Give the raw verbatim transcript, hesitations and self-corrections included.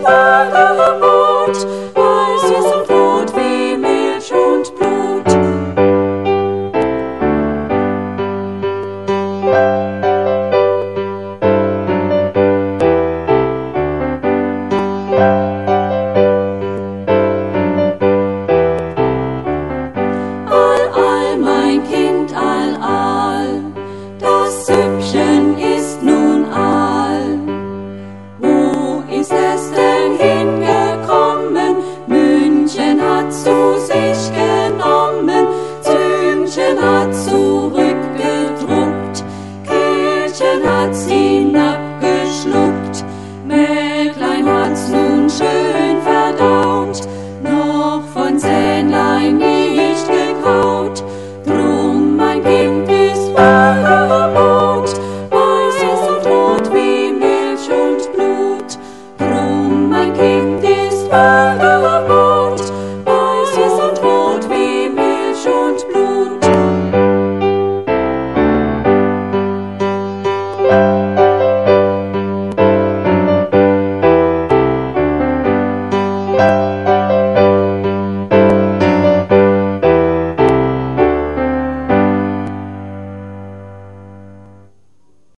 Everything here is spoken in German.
wahre Mut, weil sie so rot wie Milch und Blut. All, all, mein Kind, all, all, das Süppchen ist nun all. Wo ist es denn hingekommen? München hat zu sich genommen, Züngchen hat zurückgedruckt, Kirchen hat's hinabgeschluckt, Mäglein hat's nun schön verdaut, noch von Zähnlein nicht gekaut. Drum, mein Kind, ist wahre Mut, weiß ist und rot wie Milch und Blut. Drum, mein Kind, ist wahre